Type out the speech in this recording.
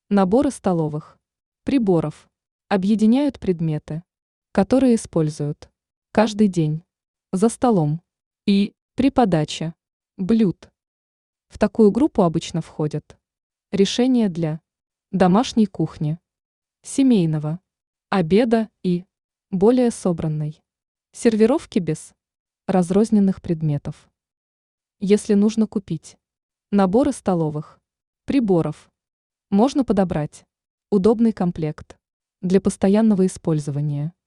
Наборы столовых приборов объединяют предметы, которые используют каждый день за столом и при подаче блюд. В такую группу обычно входят решения для домашней кухни, семейного обеда и более собранной сервировки без разрозненных предметов. Если нужно купить наборы столовых приборов, можно подобрать удобный комплект для постоянного использования.